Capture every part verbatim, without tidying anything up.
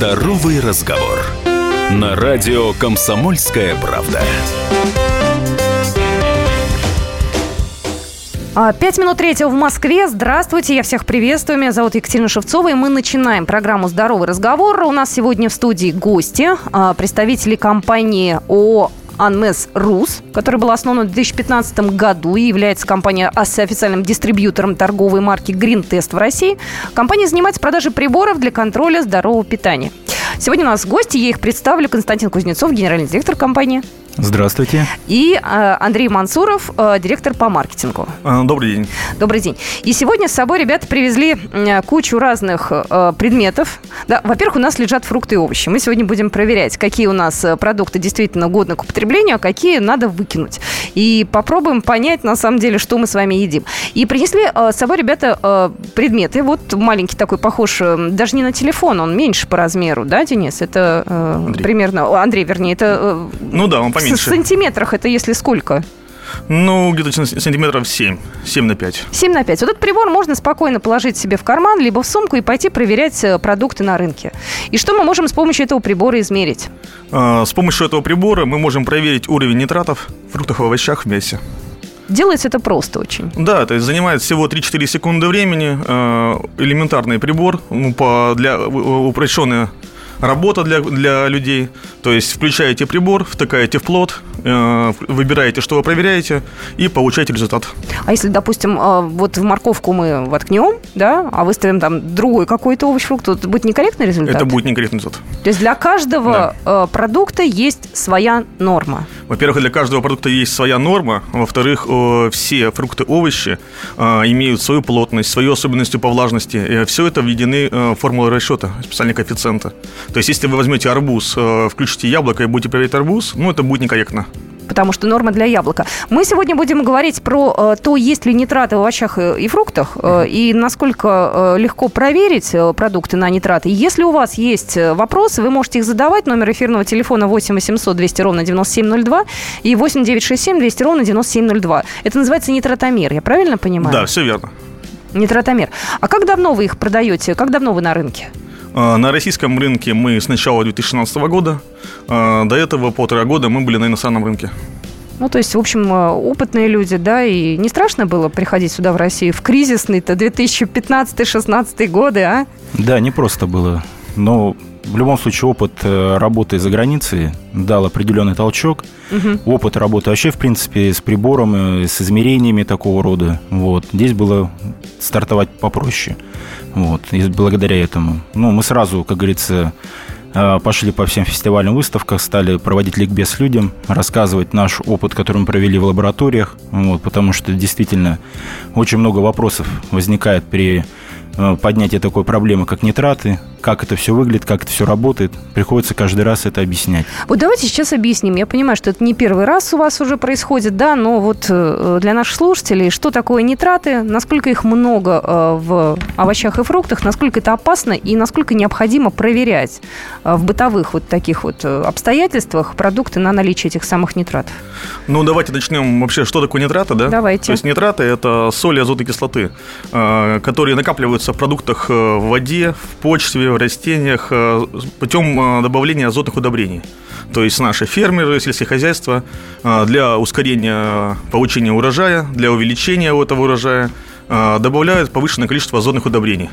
Здоровый разговор. На радио «Комсомольская правда». Пять минут третьего в Москве. Здравствуйте, я всех приветствую. Меня зовут Екатерина Шевцова, и мы начинаем программу «Здоровый разговор». У нас сегодня в студии гости, представители компании ООО «Анмес Рус», которая была основана в две тысячи пятнадцатом году и является компанией официальным дистрибьютором торговой марки Green Test в России. Компания занимается продажей приборов для контроля здорового питания. Сегодня у нас гости, я их представлю. Константин Кузнецов, генеральный директор компании. Здравствуйте. И э, Андрей Мансуров, э, директор по маркетингу. Добрый день. Добрый день. И сегодня с собой ребята привезли э, кучу разных э, предметов. Да, во-первых, у нас лежат фрукты и овощи. Мы сегодня будем проверять, какие у нас продукты действительно годны к употреблению, а какие надо выкинуть. И попробуем понять, на самом деле, что мы с вами едим. И принесли э, с собой ребята э, предметы. Вот маленький такой, похож э, даже не на телефон, он меньше по размеру, да, Денис? Это э, Андрей. примерно... О, Андрей, вернее, это... Э, ну да, он поменьше. В сантиметрах это если сколько? Ну, где-то сантиметров семь. семь на пять. семь на пять. Вот этот прибор можно спокойно положить себе в карман, либо в сумку и пойти проверять продукты на рынке. И что мы можем с помощью этого прибора измерить? А, с помощью этого прибора мы можем проверить уровень нитратов в фруктах и овощах в мясе. Делается это просто очень. Да, то есть занимает всего три-четыре секунды времени. Элементарный прибор, ну, по, для упрощенной работа для, для людей. То есть включаете прибор, втыкаете в плод, э, выбираете, что вы проверяете, и получаете результат. А если, допустим, э, вот в морковку мы воткнем, да, а выставим там другой какой-то овощ, фрукт, то это будет некорректный результат? Это будет некорректный результат. То есть для каждого да. э, продукта есть своя норма? Во-первых, для каждого продукта есть своя норма. Во-вторых, э, все фрукты, овощи э, имеют свою плотность, свою особенности по влажности. И все это введены э, формулой расчета, специальные коэффициенты. То есть, если вы возьмете арбуз, э, включите яблоко и будете проверять арбуз, ну, это будет некорректно. Потому что норма для яблока. Мы сегодня будем говорить про э, то, есть ли нитраты в овощах и, и фруктах, э, и насколько э, легко проверить э, продукты на нитраты. Если у вас есть вопросы, вы можете их задавать. Номер эфирного телефона восемь восемьсот двести ровно девяносто семь ноль два и восемь девятьсот шестьдесят семь двести ровно девяносто семь ноль два. Это называется нитратомер, я правильно понимаю? Да, все верно. Нитратомер. А как давно вы их продаете? Как давно вы на рынке? На российском рынке мы с начала две тысячи шестнадцатого года. До этого полтора года мы были на иностранном рынке. Ну, то есть, в общем, опытные люди, да, и не страшно было приходить сюда, в Россию, в кризисный-то две тысячи пятнадцатый шестнадцатый годы, а? Да, не просто было. Но в любом случае опыт работы за границей дал определенный толчок. Угу. Опыт работы вообще, в принципе, с прибором, с измерениями такого рода. Вот. Здесь было стартовать попроще. Вот. И благодаря этому. Ну, мы сразу, как говорится, пошли по всем фестивалям, выставкам, стали проводить ликбез людям, рассказывать наш опыт, который мы провели в лабораториях. Вот. Потому что действительно очень много вопросов возникает при поднятии такой проблемы, как нитраты, как это все выглядит, как это все работает. Приходится каждый раз это объяснять. Вот давайте сейчас объясним. Я понимаю, что это не первый раз у вас уже происходит, да, но вот для наших слушателей, что такое нитраты, насколько их много в овощах и фруктах, насколько это опасно и насколько необходимо проверять в бытовых вот таких вот обстоятельствах продукты на наличие этих самых нитратов. Ну, давайте начнем вообще, что такое нитраты, да? Давайте. То есть нитраты – это соли, азот и кислоты, которые накапливаются в продуктах в воде, в почве, в растениях путем добавления азотных удобрений. То есть наши фермеры, сельскохозяйства для ускорения получения урожая, для увеличения этого урожая добавляют повышенное количество азотных удобрений.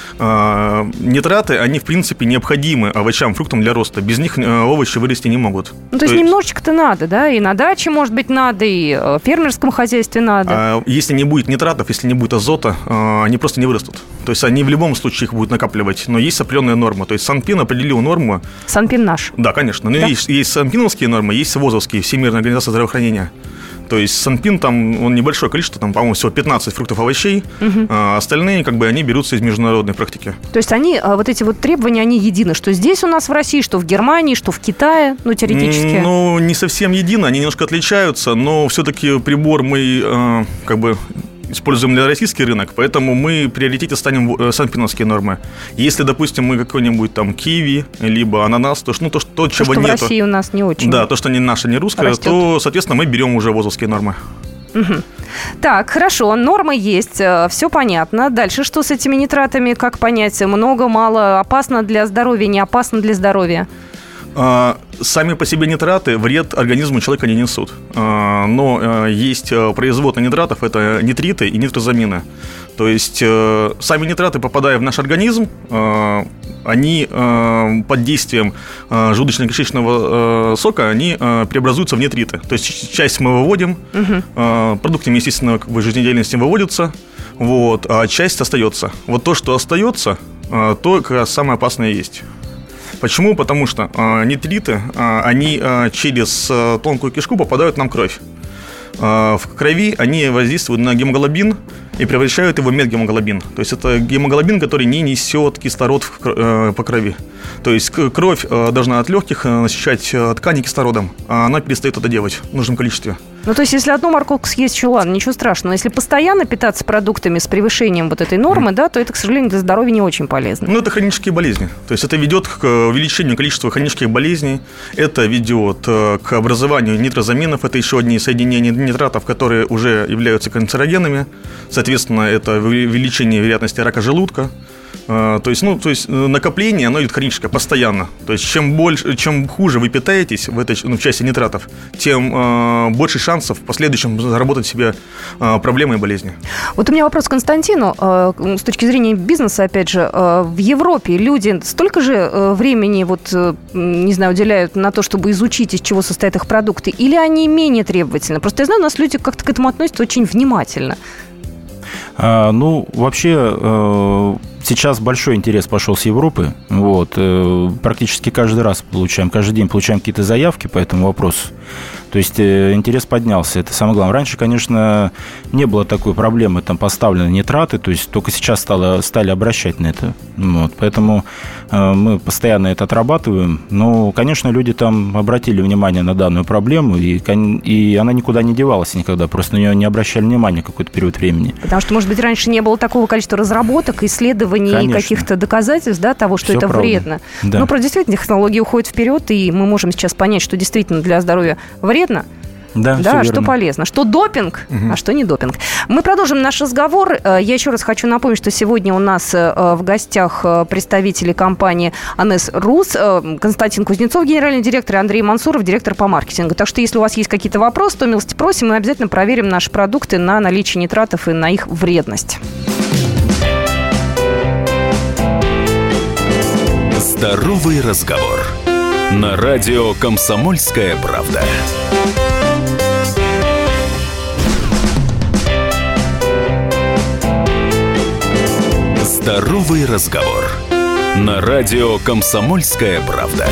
Нитраты, они, в принципе, необходимы овощам, фруктам для роста. Без них овощи вырасти не могут. Ну, то есть, то есть немножечко-то надо, да? И на даче, может быть, надо, и в фермерском хозяйстве надо. Если не будет нитратов, если не будет азота, они просто не вырастут. То есть они в любом случае их будут накапливать. Но есть определенная норма. То есть Санпин определил норму. Санпин наш? Да, конечно. Но да? есть, есть санпиновские нормы, есть ВОЗовские, Всемирная организация здравоохранения. То есть Санпин, там, он небольшое количество, там, по-моему, всего пятнадцать фруктов, овощей, угу. а остальные, как бы, они берутся из международной практики. То есть они, вот эти вот требования, они едины, что здесь у нас в России, что в Германии, что в Китае, ну, теоретически? Ну, не совсем едины, они немножко отличаются, но все-таки прибор мы, как бы, используем для российский рынок, поэтому мы в приоритете станем санпиновские нормы. Если, допустим, мы какой-нибудь там киви, либо ананас, то, ну, то, то, то чего что нету. в России у нас не очень. Да, то, что не наше, не русское, растет. То, соответственно, мы берем уже ВОЗовские нормы. Угу. Так, хорошо, нормы есть, все понятно. Дальше что с этими нитратами, как понять? Много, мало, опасно для здоровья, не опасно для здоровья? Сами по себе нитраты вред организму человека не несут. Но есть производные нитратов, это нитриты и нитрозамины. То есть сами нитраты, попадая в наш организм, они под действием желудочно-кишечного сока, они преобразуются в нитриты. То есть часть мы выводим, угу. продуктами естественной как бы, жизнедеятельности выводятся, вот, а часть остается. Вот то, что остается, то как раз самое опасное есть. Почему? Потому что э, нитриты, э, они э, через э, тонкую кишку попадают нам в кровь. Э, в крови они воздействуют на гемоглобин и превращают его в медгемоглобин. То есть это гемоглобин, который не несет кислород в, э, по крови. То есть кровь э, должна от легких насыщать э, ткани кислородом, а она перестает это делать в нужном количестве. Ну, то есть, если одну морковку съесть, еще ладно, ничего страшного. Но если постоянно питаться продуктами с превышением вот этой нормы, mm. да, то это, к сожалению, для здоровья не очень полезно. Ну, это хронические болезни. То есть, это ведет к увеличению количества хронических болезней. Это ведет к образованию нитрозаминов. Это еще одни соединения нитратов, которые уже являются канцерогенами. Соответственно, это увеличение вероятности рака желудка. То есть, ну, то есть накопление, оно идет хроническое, постоянно. То есть чем больше, чем хуже вы питаетесь в этой, ну, в части нитратов, тем э, больше шансов в последующем заработать себе э, проблемы и болезни. Вот у меня вопрос к Константину. Э, с точки зрения бизнеса, опять же, э, в Европе люди столько же э, времени, вот, э, не знаю, уделяют на то, чтобы изучить, из чего состоят их продукты, или они менее требовательны? Просто я знаю, у нас люди как-то к этому относятся очень внимательно. А, ну, вообще... Э... Сейчас большой интерес пошел с Европы. Вот. Практически каждый раз получаем, каждый день получаем какие-то заявки по этому вопросу. То есть интерес поднялся, это самое главное. Раньше, конечно, не было такой проблемы, там поставлены нитраты, то есть только сейчас стало, стали обращать на это. Вот. Поэтому мы постоянно это отрабатываем. Но, конечно, люди там обратили внимание на данную проблему, и, и она никуда не девалась никогда, просто на нее не обращали внимания какой-то период времени. Потому что, может быть, раньше не было такого количества разработок, исследований, и каких-то доказательств, да, того, что все это правда. Вредно. Да. Но просто действительно технологии уходят вперед, и мы можем сейчас понять, что действительно для здоровья вредно. Да, да, что полезно, что допинг, угу. а что не допинг. Мы продолжим наш разговор. Я еще раз хочу напомнить, что сегодня у нас в гостях представители компании Анез Рус, Константин Кузнецов, генеральный директор, и Андрей Мансуров, директор по маркетингу. Так что, если у вас есть какие-то вопросы, то милости просим, мы обязательно проверим наши продукты на наличие нитратов и на их вредность. Здоровый разговор. На радио «Комсомольская правда». Здоровый разговор. На радио «Комсомольская правда».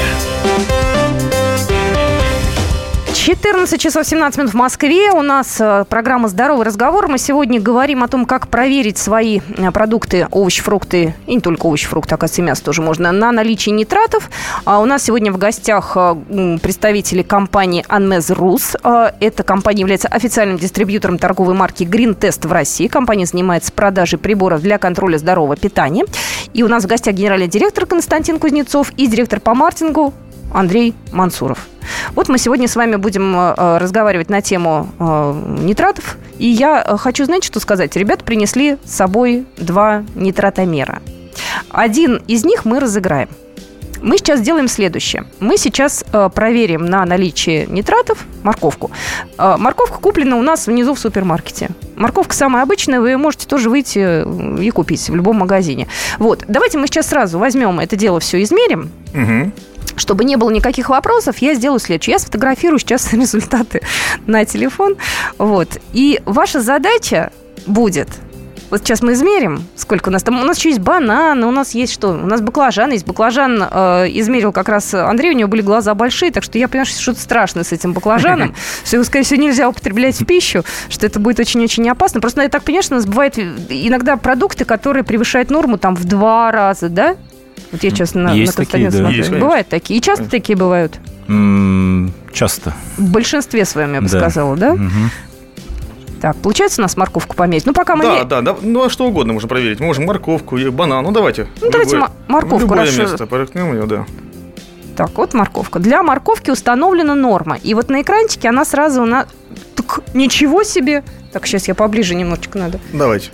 четырнадцать часов семнадцать минут в Москве. У нас программа «Здоровый разговор». Мы сегодня говорим о том, как проверить свои продукты, овощи, фрукты, и не только овощи, фрукты, оказывается, и мясо тоже можно, на наличие нитратов. У нас сегодня в гостях представители компании Анез Рус. Эта компания является официальным дистрибьютором торговой марки Green Test в России. Компания занимается продажей приборов для контроля здорового питания. И у нас в гостях генеральный директор Константин Кузнецов и директор по маркетингу Андрей Мансуров. Вот мы сегодня с вами будем э, разговаривать на тему э, нитратов. И я э, хочу, знаете, что сказать? Ребята принесли с собой два нитратомера. Один из них мы разыграем. Мы сейчас сделаем следующее. Мы сейчас э, проверим на наличие нитратов морковку. Э, морковка куплена у нас внизу в супермаркете. Морковка самая обычная, вы можете тоже выйти и купить в любом магазине. Вот, давайте мы сейчас сразу возьмем это дело, все измерим. Угу. Чтобы не было никаких вопросов, я сделаю следующее. Я сфотографирую сейчас результаты на телефон. Вот. И ваша задача будет... Вот сейчас мы измерим, сколько у нас там. У нас еще есть бананы, у нас есть что? У нас баклажан есть. Баклажан э, измерил как раз Андрей, у него были глаза большие, так что я понимаю, что что-то страшное с этим баклажаном. Что его, скорее всего, нельзя употреблять в пищу, что это будет очень-очень опасно. Просто я так понимаю, что у нас бывают иногда продукты, которые превышают норму там в два раза, да? Вот я сейчас на, на Константина смотрю. Есть, бывают такие. И часто такие бывают? М-м, часто. В большинстве своем, я бы да. сказала, да? Угу. Так, получается у нас морковку померить? Ну, пока мы... Да, не... да, да, ну, а что угодно можем проверить. Мы можем морковку, банан, ну, давайте. Ну, давайте любое, морковку. Любое раз... место, порыкнем ее, да. Так, вот морковка. Для морковки установлена норма. И вот на экранчике она сразу... На... Так, ничего себе! Так, сейчас я поближе немножечко надо. Давайте.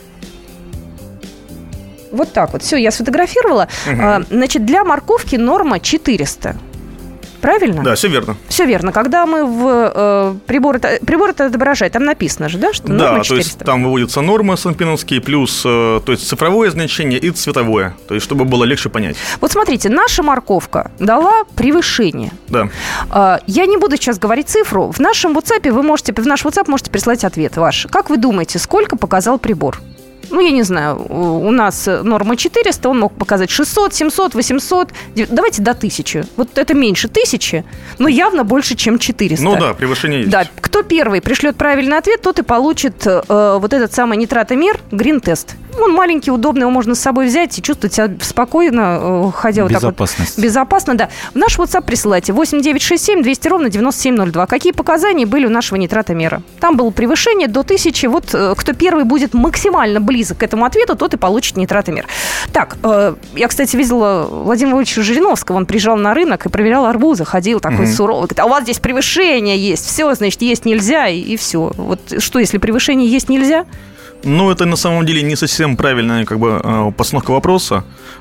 Вот так вот. Все, я сфотографировала. Угу. А, значит, для морковки норма четыреста. Правильно? Да, все верно. Все верно. Когда мы в э, прибор, это, прибор это отображает, там написано же, да, что норма да, четыреста? То есть там выводятся нормы санпиновские, плюс э, то есть цифровое значение и цветовое, то есть чтобы было легче понять. Вот смотрите, наша морковка дала превышение. Да. Э, я не буду сейчас говорить цифру. В нашем WhatsApp вы можете, в наш WhatsApp можете прислать ответ ваш. Как вы думаете, сколько показал прибор? Ну, я не знаю, у нас норма четыреста, он мог показать шестьсот, семьсот, восемьсот, давайте до тысячи. Вот это меньше тысячи, но явно больше, чем четыреста. Ну да, превышение есть. Да, кто первый пришлет правильный ответ, тот и получит э, вот этот самый нитратомер Green Test. Он маленький, удобный, его можно с собой взять и чувствовать себя спокойно, э, ходя вот так вот. Безопасность. Безопасно, да. В наш WhatsApp присылайте восемь девятьсот шестьдесят семь двести ровно девяносто семь ноль два. Какие показания были у нашего нитратомера? Там было превышение до тысячи. Вот э, кто первый будет максимально близок к этому ответу, тот и получит нитратомер. Так, э, я, кстати, видела Владимира Владимировича Жириновского. Он приезжал на рынок и проверял арбузы, ходил такой mm-hmm. суровый. Говорит, а у вас здесь превышение есть. Все, значит, есть нельзя, и, и все. Вот что, если превышение есть нельзя? Ну, это на самом деле не совсем правильная как бы постановка вопроса.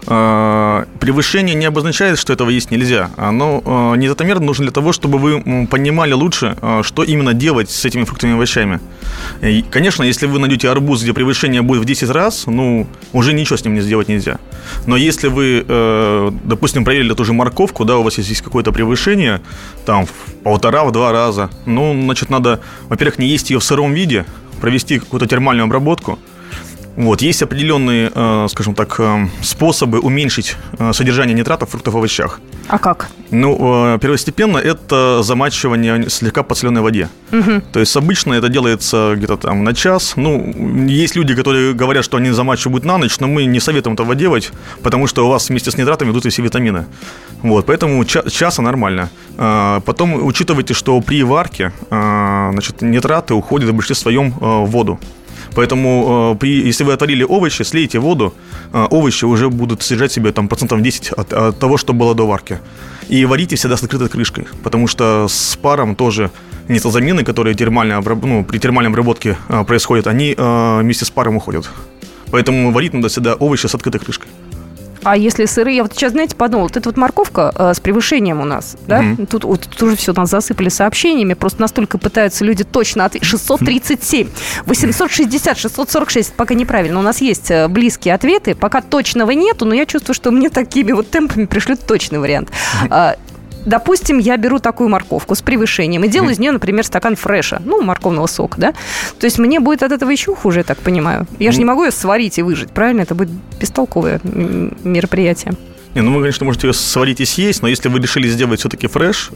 Превышение не обозначает, что этого есть нельзя. Оно, нитратомер нужен для того, чтобы вы понимали лучше, что именно делать с этими фруктами и овощами. И, конечно, если вы найдете арбуз, где превышение будет в десять раз, ну, уже ничего с ним не сделать нельзя. Но если вы, допустим, проверили ту же морковку, да, у вас есть какое-то превышение, там, в полтора, в два раза, ну, значит, надо, во-первых, не есть ее в сыром виде, провести какую-то термальную обработку. Вот. Есть определенные, э, скажем так, э, способы уменьшить э, содержание нитратов в фруктах и овощах. А как? Ну, э, первостепенно это замачивание в слегка подсоленной воде. Угу. То есть обычно это делается где-то там на час. Ну, есть люди, которые говорят, что они замачивают на ночь, но мы не советуем этого делать, потому что у вас вместе с нитратами идут и все витамины. Вот, поэтому ча- часа нормально. Э, потом учитывайте, что при варке э, значит, нитраты уходят в большинстве своем э, в воду. Поэтому, э, при, если вы отварили овощи, слейте воду, э, овощи уже будут содержать в себе там, процентов десять от, от того, что было до варки. И варите всегда с открытой крышкой, потому что с паром тоже нитрозамины, которые термально, ну, при термальной обработке э, происходят, они э, вместе с паром уходят. Поэтому варить надо всегда овощи с открытой крышкой. А если сырые, я вот сейчас, знаете, подумала, вот эта вот морковка э, с превышением у нас, да, mm-hmm. тут, вот, тут уже все нас засыпали сообщениями, просто настолько пытаются люди точно ответить. шестьсот тридцать семь, восемьсот шестьдесят, шестьсот сорок шесть, пока неправильно, у нас есть близкие ответы, пока точного нету, но я чувствую, что мне такими вот темпами пришлют точный вариант. Mm-hmm. Допустим, я беру такую морковку с превышением и делаю из нее, например, стакан фреша, ну, морковного сока, да? То есть мне будет от этого еще хуже, я так понимаю. Я же не могу ее сварить и выжать, правильно? Это будет бестолковое мероприятие. Не, ну вы, конечно, можете ее сварить и съесть, но если вы решили сделать все-таки фреш,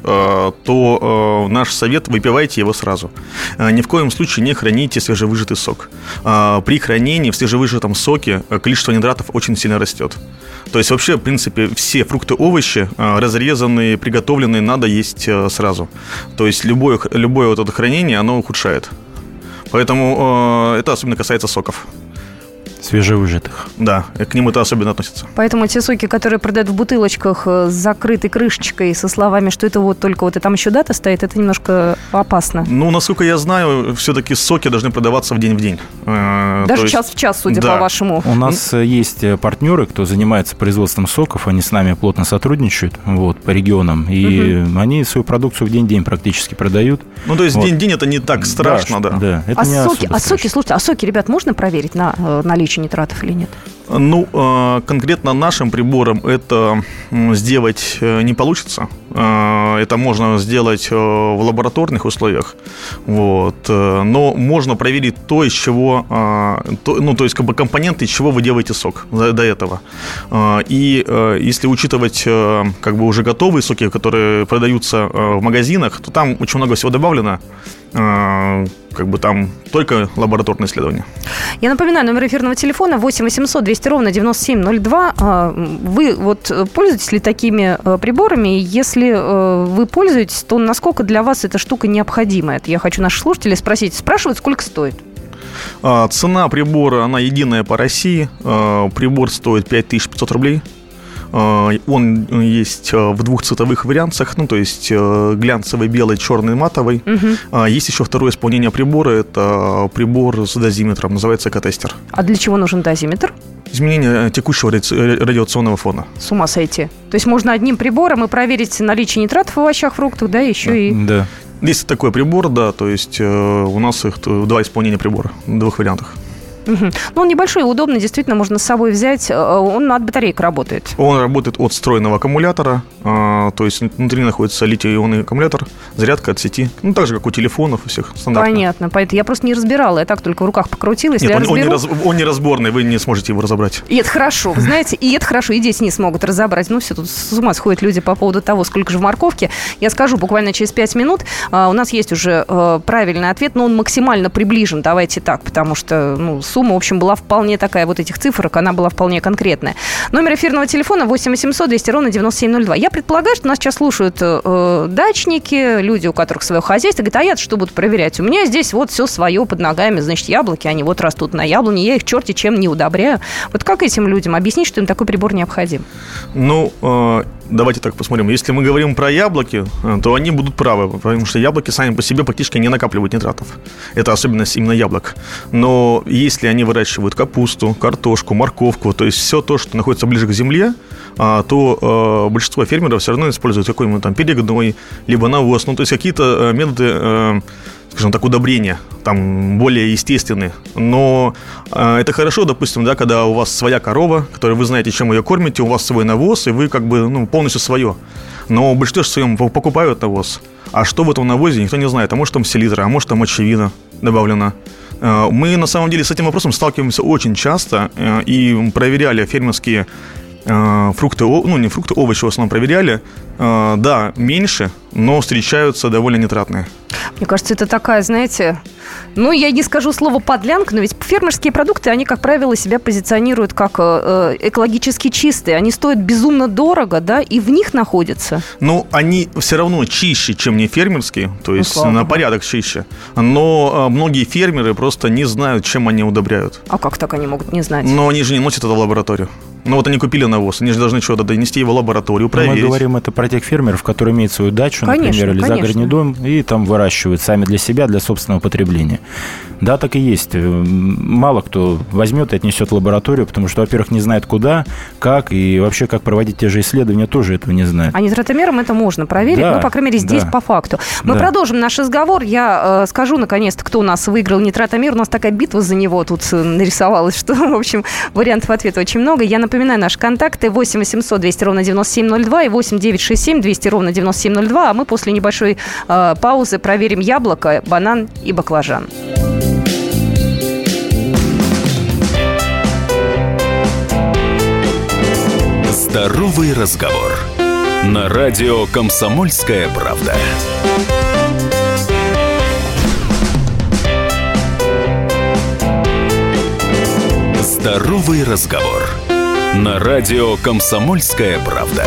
то наш совет – выпивайте его сразу. Ни в коем случае не храните свежевыжатый сок. При хранении в свежевыжатом соке количество нитратов очень сильно растет. То есть вообще, в принципе, все фрукты, овощи, разрезанные, приготовленные, надо есть сразу. То есть любое, любое вот это хранение, оно ухудшает. Поэтому это особенно касается соков. Свежевыжатых. Да, к ним это особенно относится. Поэтому те соки, которые продают в бутылочках с закрытой крышечкой, со словами, что это вот только вот и там еще дата стоит, это немножко опасно. Ну, насколько я знаю, все-таки соки должны продаваться в день в день. Даже есть... час в час, судя да. по вашему. У нас есть партнеры, кто занимается производством соков, они с нами плотно сотрудничают вот, по регионам, и угу. они свою продукцию в день-день практически продают. Ну, то есть вот. день-день это не так страшно, да. да. да это а, не соки, а соки, слушайте, а соки, ребят, можно проверить на наличие нитратов или нет? Ну, конкретно нашим прибором это сделать не получится. Это можно сделать в лабораторных условиях. Вот. Но можно проверить то, из чего, ну, то есть как бы компоненты, из чего вы делаете сок до этого. И если учитывать как бы уже готовые соки, которые продаются в магазинах, то там очень много всего добавлено. Как бы там только лабораторные исследования. Я напоминаю, номер эфирного телефона восемь восемьсот двести ровно девяносто семь ноль два. Вы вот пользуетесь ли такими приборами? Если вы пользуетесь, то насколько для вас эта штука необходима? Это я хочу наших слушателей спросить. Спрашивают, сколько стоит? Цена прибора, она единая по России. Прибор стоит пять тысяч пятьсот рублей. Он есть в двух цветовых вариантах, ну, то есть глянцевый, белый, черный, матовый. Угу. Есть еще второе исполнение прибора, это прибор с дозиметром, называется экотестер. А для чего нужен дозиметр? Изменение текущего радиационного фона. С ума сойти. То есть можно одним прибором и проверить наличие нитратов в овощах, фруктах, да, еще да. и... Да. Есть такой прибор, да, то есть у нас их два исполнения прибора в двух вариантах. Угу. Ну, он небольшой, удобный, действительно, можно с собой взять. Он от батарейки работает. Он работает от встроенного аккумулятора, то есть внутри находится литий-ионный аккумулятор, зарядка от сети, ну, так же, как у телефонов и всех стандартных. Понятно, поэтому я просто не разбирала, я так только в руках покрутила. Если Нет, я он, разберу... он, не раз, он не разборный, вы не сможете его разобрать. И это хорошо, вы знаете, и это хорошо, и дети не смогут разобрать. Ну, все, тут с ума сходят люди по поводу того, сколько же в морковке. Я скажу буквально через пять минут. У нас есть уже правильный ответ, но он максимально приближен, давайте так, потому что, ну, сумма, в общем, была вполне вполне такая, вот этих цифрок, она была вполне конкретная. Номер эфирного телефона восемь восемьсот двести ровно девяносто семь ноль два. Я предполагаю, что нас сейчас слушают э, дачники, люди, у которых свое хозяйство. Говорят, а я что буду проверять? У меня здесь вот все свое под ногами, значит, яблоки, они вот растут на яблоне, я их черти чем не удобряю. Вот как этим людям объяснить, что им такой прибор необходим? Ну, э, давайте так посмотрим. Если мы говорим про яблоки, то они будут правы, потому что яблоки сами по себе практически не накапливают нитратов. Это особенность именно яблок. Но если они выращивают капусту, картошку, морковку, то есть все то, что находится ближе к земле, то э, большинство фермеров все равно используют какой-нибудь там перегной, либо навоз, ну, то есть какие-то методы, э, скажем так, удобрения, там, более естественные. Но э, это хорошо, допустим, да, когда у вас своя корова, которую вы знаете, чем ее кормите, у вас свой навоз, и вы как бы, ну, полностью свое. Но в большинстве своем покупают навоз. А что в этом навозе, никто не знает. А может, там селитра, а может, там мочевина добавлена. Мы, на самом деле, с этим вопросом сталкиваемся очень часто и проверяли фермерские фрукты, ну, не фрукты, овощи в основном проверяли. Да, меньше, но встречаются довольно нитратные. Мне кажется, это такая, знаете, ну, я не скажу слово подлянка, но ведь фермерские продукты, они, как правило, себя позиционируют как э, экологически чистые. Они стоят безумно дорого, да, и в них находятся. Ну, они все равно чище, чем не фермерские, то есть ну, на порядок чище. Но э, многие фермеры просто не знают, чем они удобряют. А как так они могут не знать? Но они же не носят это в лабораторию. Ну, вот они купили навоз, они же должны что-то донести его в лабораторию, проверить. Мы говорим это про тех фермеров, которые имеют свою дачу, конечно, например, или конечно. загородный дом, и там выращивают сами для себя, для собственного потребления. Да, так и есть. Мало кто возьмет и отнесет в лабораторию, потому что, во-первых, не знает куда, как, и вообще, как проводить те же исследования, тоже этого не знает. А нитратомером это можно проверить, да, ну, по крайней мере, здесь да. по факту. Мы да. продолжим наш разговор. Я э, скажу, наконец-то, кто у нас выиграл нитратомер. У нас такая битва за него тут нарисовалась, что, в общем, вариантов ответа очень много. Я напоминаю, наши контакты восемь восемьсот двести ровно девяносто семь ноль два и восемь девятьсот шестьдесят семь двести ровно девяносто семь ноль два. А мы после небольшой э, паузы проверим яблоко, банан и баклажан. Здоровый разговор. На радио «Комсомольская правда». Здоровый разговор. На радио «Комсомольская правда».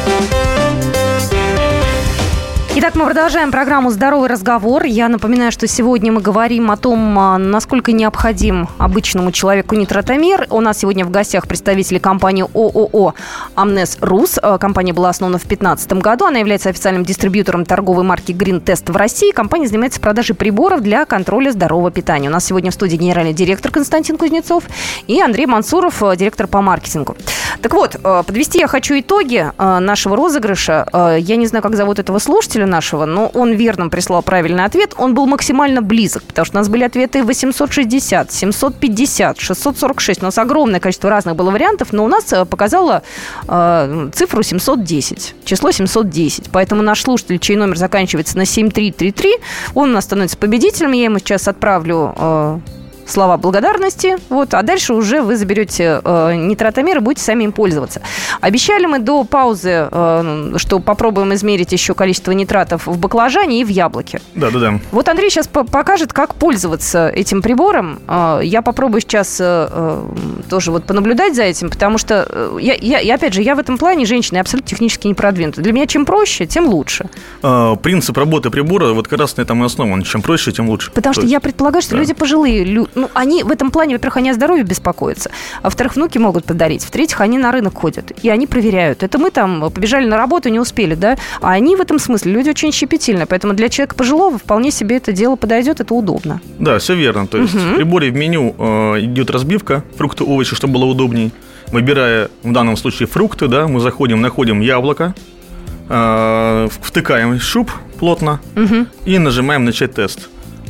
Итак, мы продолжаем программу «Здоровый разговор». Я напоминаю, что сегодня мы говорим о том, насколько необходим обычному человеку нитратомер. У нас сегодня в гостях представители компании ООО «Амнез Рус». Компания была основана в две тысячи пятнадцатом году. Она является официальным дистрибьютором торговой марки Green Test в России. Компания занимается продажей приборов для контроля здорового питания. У нас сегодня в студии генеральный директор Константин Кузнецов и Андрей Мансуров, директор по маркетингу. Так вот, подвести я хочу итоги нашего розыгрыша. Я не знаю, как зовут этого слушателя нашего, но он верно прислал правильный ответ. Он был максимально близок, потому что у нас были ответы восемьсот шестьдесят, семьсот пятьдесят, шестьсот сорок шесть. У нас огромное количество разных было вариантов, но у нас показало э, цифру семьсот десять, число семьсот десять. Поэтому наш слушатель, чей номер заканчивается на семь три три три, он у нас становится победителем. Я ему сейчас отправлю... Э, слова благодарности, вот, а дальше уже вы заберете э, нитратомер и будете сами им пользоваться. Обещали мы до паузы, э, что попробуем измерить еще количество нитратов в баклажане и в яблоке. Да-да-да. Вот Андрей сейчас по- покажет, как пользоваться этим прибором. Э, я попробую сейчас э, тоже вот понаблюдать за этим, потому что, э, я, я, и опять же, я в этом плане женщина, я абсолютно технически не продвинута. Для меня чем проще, тем лучше. А, принцип работы прибора вот как раз на этом и основан. Чем проще, тем лучше. Потому что есть... я предполагаю, что да. люди пожилые, лю- ну, они в этом плане, во-первых, они о здоровье беспокоятся, а во-вторых, внуки могут подарить, в-третьих, они на рынок ходят, и они проверяют. Это мы там побежали на работу, не успели, да, а они в этом смысле, люди очень щепетильны, поэтому для человека пожилого вполне себе это дело подойдет, это удобно. Да, все верно, то есть угу. в приборе в меню э, идет разбивка, фрукты, овощи, чтобы было удобней. Выбирая в данном случае фрукты, да, мы заходим, находим яблоко, э, втыкаем шуб плотно угу. и нажимаем «Начать тест».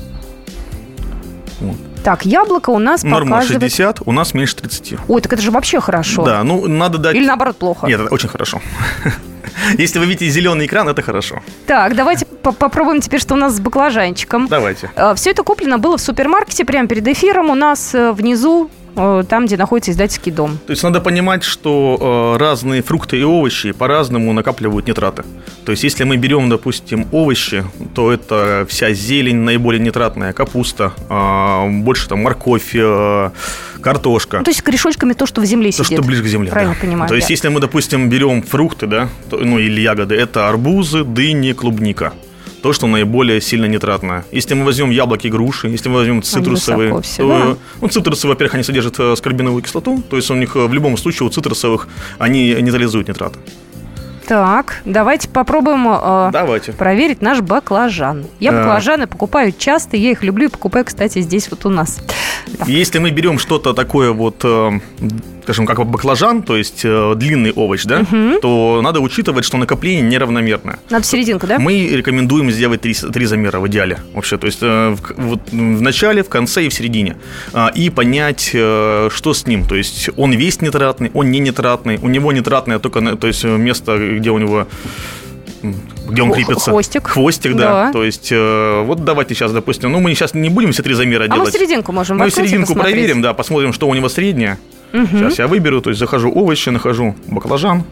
Вот. Так, яблоко у нас норма показывает... шестьдесят, у нас меньше тридцать. Ой, так это же вообще хорошо. Да, ну надо дать... Или наоборот плохо? Нет, это очень хорошо. Если вы видите зеленый экран, это хорошо. Так, давайте попробуем теперь, что у нас с баклажанчиком. Давайте. Все это куплено было в супермаркете прямо перед эфиром. У нас внизу, там, где находится издательский дом. То есть надо понимать, что э, разные фрукты и овощи по-разному накапливают нитраты. То есть если мы берем, допустим, овощи, то это вся зелень наиболее нитратная, капуста, э, больше там морковь, э, картошка. Ну, то есть корешочками то, что в земле то, сидит. То, что ближе к земле, правильно да. понимаю. То есть да. если мы, допустим, берем фрукты, да, то, ну или ягоды, это арбузы, дыни, клубника. То, что наиболее сильно нитратное. Если мы возьмем яблоки, груши, если мы возьмем цитрусовые, все, то, да? ну, цитрусовые, во-первых, они содержат аскорбиновую кислоту, то есть у них в любом случае у цитрусовых они нейтрализуют нитраты. Так, давайте попробуем э, давайте. проверить наш баклажан. Я баклажаны а... покупаю часто, я их люблю и покупаю, кстати, здесь вот у нас. Так. Если мы берем что-то такое вот, э, скажем, как баклажан, то есть э, длинный овощ, да, угу. то надо учитывать, что накопление неравномерное. Надо в серединку, да? Мы рекомендуем сделать три, три замера в идеале вообще, то есть э, в, вот, в начале, в конце и в середине. Э, и понять, э, что с ним, то есть он весь нитратный, он не нитратный, у него нитратное только, то есть место, где у него... Где он крепится. Хвостик. Хвостик, да. да. То есть, э, вот давайте сейчас, допустим, ну, мы сейчас не будем все три замера а делать. А мы серединку можем Мы серединку проверим, да, посмотрим, что у него среднее. Угу. Сейчас я выберу, то есть, захожу овощи, нахожу баклажан.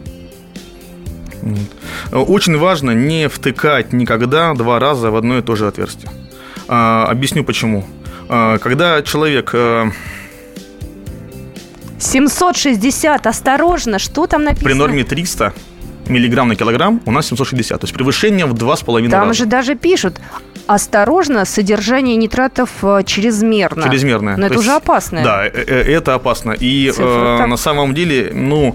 Очень важно не втыкать никогда два раза в одно и то же отверстие. А, объясню почему. А, когда человек... А... семьсот шестьдесят, осторожно, что там написано? При норме триста миллиграмм на килограмм у нас семьсот шестьдесят, то есть превышение в два с половиной раза. Там же даже пишут, осторожно, содержание нитратов чрезмерно. Чрезмерное. Но это есть, уже опасно. Да, это опасно. И э, на самом деле, ну,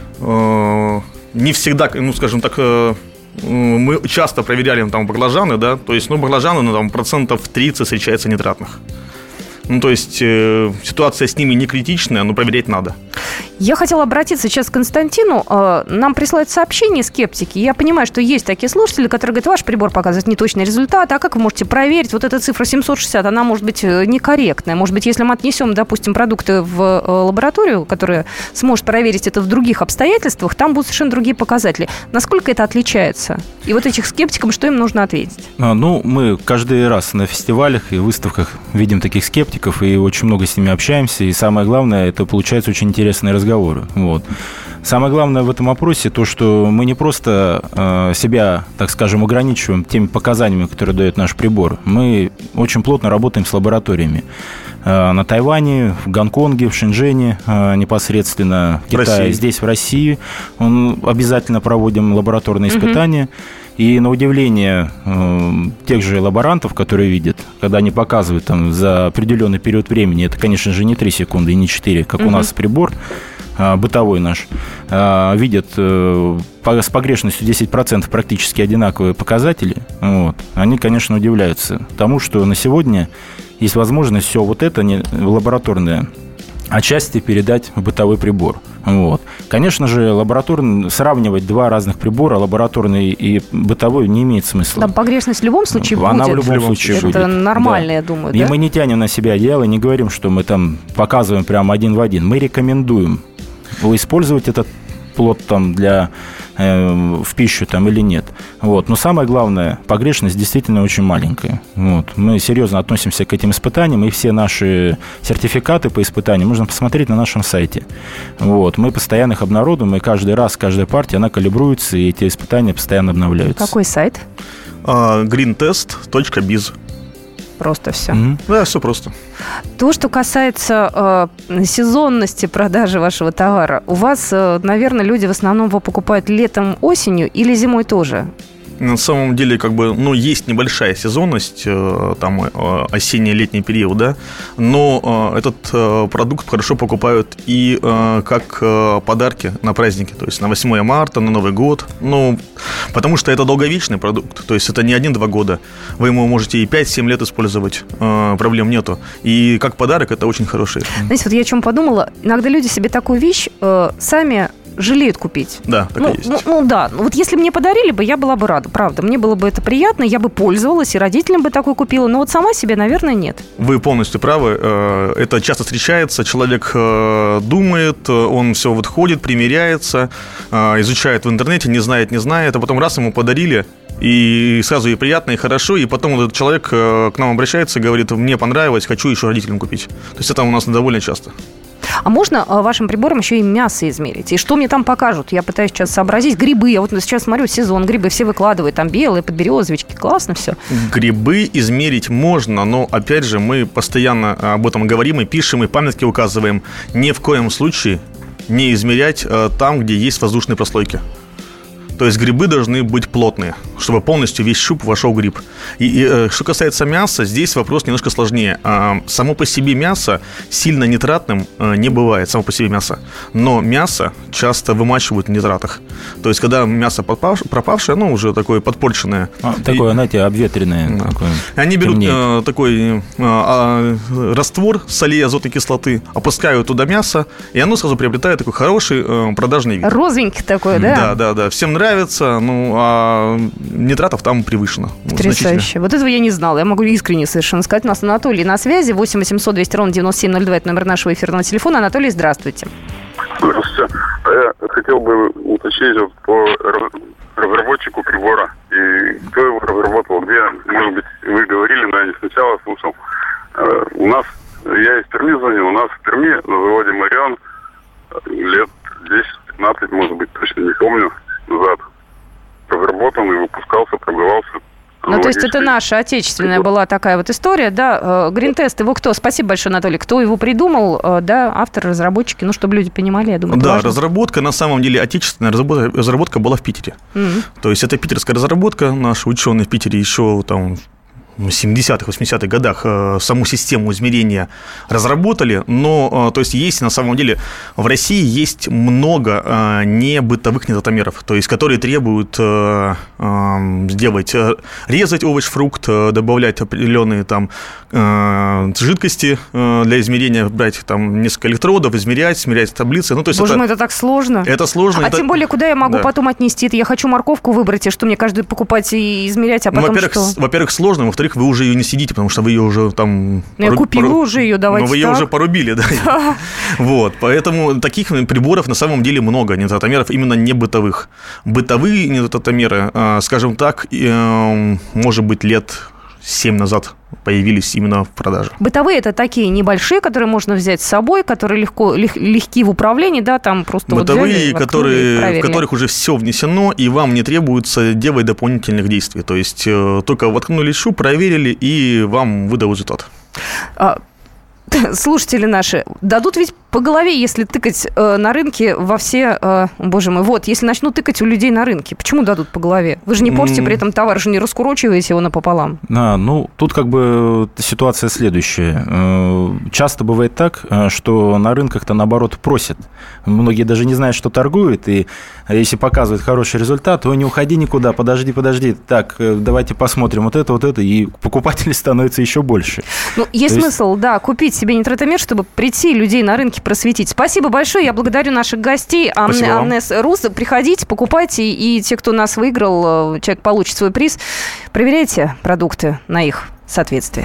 э, не всегда, ну, скажем так, э, мы часто проверяли там баклажаны, да, то есть, ну, баклажаны, ну, там, процентов тридцать встречается нитратных. Ну, то есть, э, ситуация с ними не критичная, но проверять надо. Я хотела обратиться сейчас к Константину. Нам присылают сообщения скептики. Я понимаю, что есть такие слушатели, которые говорят, ваш прибор показывает неточный результат. А как вы можете проверить? Вот эта цифра семьсот шестьдесят, она может быть некорректная. Может быть, если мы отнесем, допустим, продукты в лабораторию, которая сможет проверить это в других обстоятельствах, там будут совершенно другие показатели. Насколько это отличается? И вот этих скептикам, что им нужно ответить? А, ну, мы каждый раз на фестивалях и выставках видим таких скептиков, и очень много с ними общаемся. И самое главное, это получается очень интересные разговоры. Вот. Самое главное в этом опросе то, что мы не просто э, себя, так скажем, ограничиваем теми показаниями, которые дает наш прибор. Мы очень плотно работаем с лабораториями. Э, на Тайване, в Гонконге, в Шэньчжэне, э, непосредственно в Китае, в здесь, в России. Он, обязательно проводим лабораторные испытания. Mm-hmm. И на удивление э, тех же лаборантов, которые видят, когда они показывают там, за определенный период времени, это, конечно же, не три секунды и не четыре, как mm-hmm. у нас прибор, бытовой наш, видят с погрешностью десять процентов практически одинаковые показатели, вот, они, конечно, удивляются тому, что на сегодня есть возможность все вот это не лабораторное отчасти передать в бытовой прибор. Вот. Конечно же, лабораторный, сравнивать два разных прибора, лабораторный и бытовой, не имеет смысла. Там погрешность в любом случае будет. Она в любом случае это будет. Это нормально, да. Я думаю. И да? мы не тянем на себя одеяло, не говорим, что мы там показываем прямо один в один. Мы рекомендуем использовать этот плод там для, э, в пищу там, или нет. Вот. Но самое главное, погрешность действительно очень маленькая. Вот. Мы серьезно относимся к этим испытаниям, и все наши сертификаты по испытаниям можно посмотреть на нашем сайте. Вот. Мы постоянно их обнародуем, и каждый раз, каждая партия, она калибруется, и эти испытания постоянно обновляются. Какой сайт? грин тест точка биз. Просто все. Mm-hmm. Да, все просто. То, что касается э, сезонности продажи вашего товара, у вас, э, наверное, люди в основном его покупают летом, осенью или зимой тоже? на самом деле, как бы, ну, есть небольшая сезонность, там, осенне-летний период, да, но этот продукт хорошо покупают и как подарки на праздники, то есть на восьмое марта, на Новый год, ну, потому что это долговечный продукт, то есть это не один-два года, вы ему можете и пять-семь лет использовать, проблем нету, и как подарок это очень хороший. Знаете, вот я о чем подумала, иногда люди себе такую вещь э, сами жалеют купить. Да, так ну, и есть. Ну, ну да, вот если мне подарили бы, я была бы рада, правда. Мне было бы это приятно, я бы пользовалась, и родителям бы такой купила, но вот сама себе, наверное, нет. Вы полностью правы. Это часто встречается. Человек думает, он все вот ходит, примеряется, изучает в интернете, не знает, не знает, а потом раз ему подарили, и сразу и приятно, и хорошо, и потом этот человек к нам обращается и говорит: мне понравилось, хочу еще родителям купить. То есть это у нас довольно часто. А можно вашим прибором еще и мясо измерить? И что мне там покажут? Я пытаюсь сейчас сообразить. Грибы. Я вот сейчас смотрю, сезон, грибы все выкладывают. Там белые, подберезовички. Классно все. Грибы измерить можно, но, опять же, мы постоянно об этом говорим и пишем, и памятки указываем. Ни в коем случае не измерять там, где есть воздушные прослойки. То есть грибы должны быть плотные, чтобы полностью весь щуп вошел гриб. И, и что касается мяса, здесь вопрос немножко сложнее. Само по себе мясо сильно нитратным не бывает, само по себе мясо. Но мясо часто вымачивают в нитратах. То есть когда мясо пропавшее, ну, уже такое подпорченное. А, такое, и, знаете, обветренное. Да. Такое, они берут темнеет. такой а, раствор солей азотной кислоты, опускают туда мясо, и оно сразу приобретает такой хороший а, продажный вид. Розовенький такой, да? Да, да, да. Всем нравится. Нравится, ну, а нитратов там превышено. Потрясающе. Вот этого я не знала. Я могу искренне совершенно сказать. У нас Анатолий на связи. восемь восемьсот двести ровно девяносто семь ноль два. Это номер нашего эфирного телефона. Анатолий, здравствуйте. Здравствуйте. Я хотел бы уточнить вот по разработчику прибора. И кто его разработал, где, может быть, вы говорили, но я не сначала слушал. У нас, я из Перми звоню, у нас в Перми на заводе «Марион» лет десять-пятнадцать, может быть, точно не помню, назад разработан и выпускался, продавался. Ну, то есть это наша отечественная была такая вот история, да. Гринтест, его кто? Спасибо большое, Анатолий. Кто его придумал, да, автор, разработчики, ну, чтобы люди понимали, я думаю, да, важно. Разработка, на самом деле, отечественная разработка, разработка была в Питере. Mm-hmm. То есть это питерская разработка, наши ученые в Питере еще там в семидесятых, восьмидесятых годах э, саму систему измерения разработали, но, э, то есть, есть на самом деле, в России есть много э, небытовых нитратомеров, то есть, которые требуют э, э, сделать, э, резать овощ, фрукт, э, добавлять определенные там э, жидкости э, для измерения, брать там несколько электродов, измерять, смерять таблицы. Ну, то есть Боже это, мой, это так сложно. Это сложно. А это... тем более, куда я могу да. потом отнести это? Я хочу морковку выбрать, и что мне каждый покупать и измерять, а потом ну, во-первых, что? С, во-первых, сложно, во-вторых, вы уже ее не съедите, потому что вы ее уже там... Ну, я пору... купила пору... уже ее, давайте. Но вы ее так. уже порубили, да. Вот, поэтому таких приборов на самом деле много, нитратомеров именно не бытовых. Бытовые нитратомеры, скажем так, может быть, лет семь назад появились именно в продаже. Бытовые – это такие небольшие, которые можно взять с собой, которые легко, лег, легки в управлении, да, там просто бытовые, вот взяли, которые, в которых уже все внесено, и вам не требуется делать дополнительных действий. То есть только воткнули щуп, проверили, и вам выдал результат. А, слушатели наши дадут ведь по голове, если тыкать э, на рынке во все... Э, боже мой, вот, если начнут тыкать у людей на рынке, почему дадут по голове? Вы же не портите при этом товар, же не раскурочиваете его напополам. А, ну, тут как бы ситуация следующая. Часто бывает так, что на рынках-то, наоборот, просят. Многие даже не знают, что торгуют, и если показывают хороший результат, то не уходи никуда, подожди, подожди. Так, давайте посмотрим вот это, вот это, и покупателей становится еще больше. Ну, есть то смысл, есть... да, купить себе нитратомер, чтобы прийти людей на рынке просветить. Спасибо большое. Я благодарю наших гостей. Амнес Рус. Приходите, покупайте. И те, кто нас выиграл, человек получит свой приз. Проверяйте продукты на их соответствие.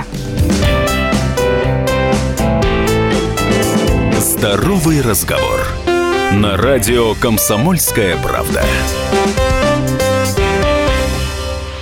Здоровый разговор. На радио «Комсомольская правда».